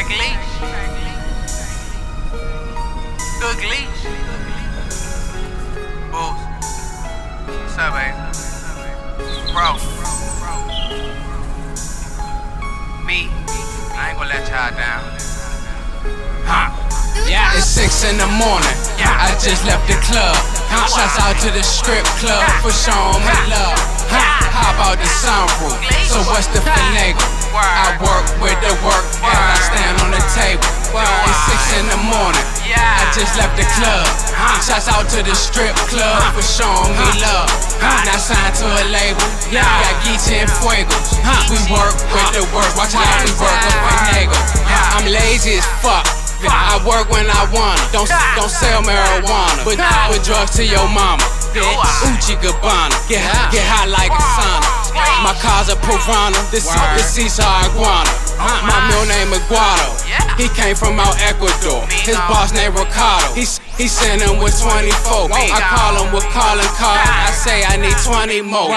leash. Good leash. Boost. What's up, baby? Bro. Me. I ain't gonna let y'all down. Yeah, it's 6 in the morning. I just left the club. Shouts out to the strip club for showing me love. How about the sunroof? So what's the finagle? I work with the work and I stand on the table. It's 6 in the morning. I just left the club. Shouts out to the strip club for showing me love. Now signed to a label. Got Geechee and Fuegos. We work with the work. Watch how we work a finagle. I'm lazy as fuck. I work when I wanna. Don't sell marijuana, but drugs to your mama. Uchi Gabbana, get hot like a sauna. My car's a Piranha, this seat's a iguana. My middle name is Guado. He came from out Ecuador. His boss named Ricardo. He sent him with 24. I call him with calling card. I say I need 20 more.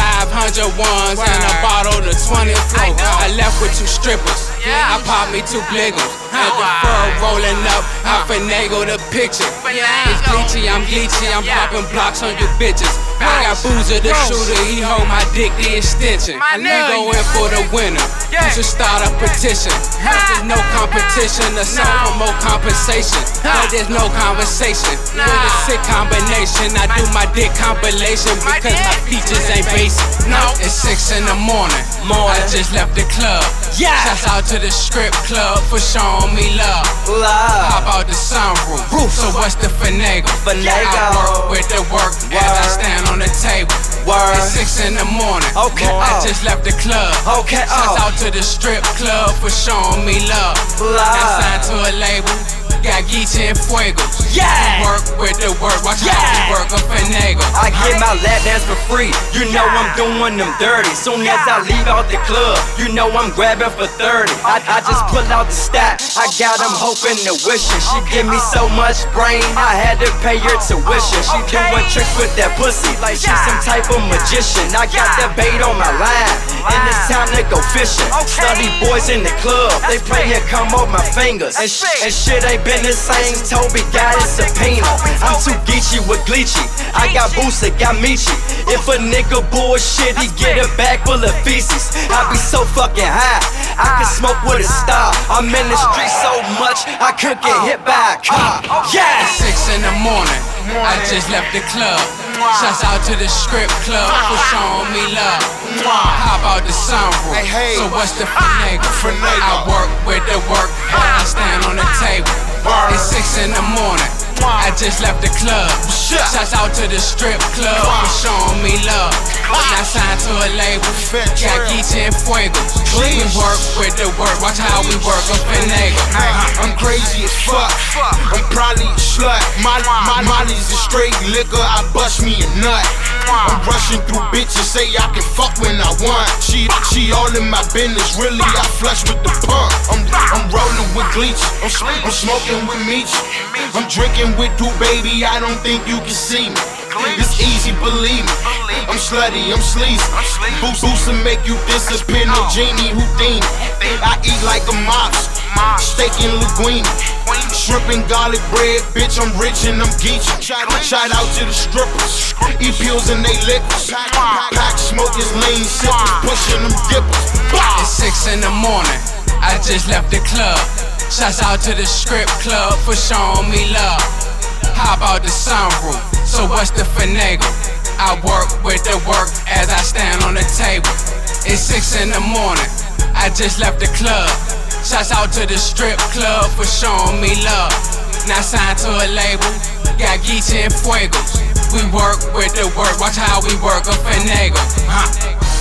500 ones and a bottle to 20 flow. I left with 2 strippers. I popped me 2 bliggers. Had the fur rolling up. I finagle the picture. It's Geechee, I'm Geechee. I'm popping blocks on you bitches. I got Boozer the shooter. He hold my dick the extension. We go in for the winner. You should start a petition. There's no competition. The song for more compensation. But there's no conversation. With a sick combination. I do my dick compilation because my features ain't basic. It's 6 in the morning. I just left the club. Shouts out to the strip club for showing me love. How about the sunroof? So what's the finagle? I work with the work as I stand on the table. It's 6 in the morning. I just left the club. Shouts out to the strip club for showing me love. Now signed to a label. Got Geechee and Fuegos. We work with the work. Watch how we work a finagle. I get my lap dance for free. You know I'm doing them dirty. Soon as I leave out the club, you know I'm grabbing for 30. I just pull out the stack. I got them hoping to wishing. She give me so much brain, I had to pay her tuition. She doing tricks with that pussy like she's some type of magician. I got that bait on my line, and it's time to go fishing. Study boys in the club, they playin' come off my fingers. And shit ain't been the same. Toby got his subpoena. I'm too Geechee with Gleechee. I got Booster, got Meechee. If a nigga bullshit, he get a bag full of feces. I be so fucking high, I can smoke with a star. I'm in the street so much, I could get hit by a car. It's 6 in the morning. I just left the club. Shouts out to the strip club for showing me love. How about the sunroof? So what's the finagle? I work with the work and I stand on the table. It's 6 in the morning. I just left the club. Shouts out to the strip club for showing me love. Now signed to a label. Got Geechee and Fuegos. We work with the work. Watch how we work a finagle. I'm crazy as fuck. I'm probably a slut. Molly's a straight liquor. I bust me a nut. I'm rushing through bitches. Say I can fuck when I want. She all in my business. Really, I flush with the pump. I'm rolling with Gleechee. I'm smoking with Meechee. I'm drinking with Du Baby. I don't think you can see me. It's easy, believe me. I'm slutty, I'm sleazy. Booster make you disappear. No Genie Houdini. I eat like a mobster. Steak and linguine. Shrimp and garlic bread. Bitch, I'm rich and I'm Geechee. Shout out to the strippers. Eat pills and they liquors. Pack smokers, lean sippers. Pushing them dippers. It's 6 in the morning. I just left the club. Shouts out to the strip club for showing me love. How about the sunroof? So what's the finagle? I work with the work as I stand on the table. It's 6 in the morning. I just left the club. Shouts out to the strip club for showing me love. Now signed to a label. Got Geechee and Fuegos. We work with the work. Watch how we work a finagle.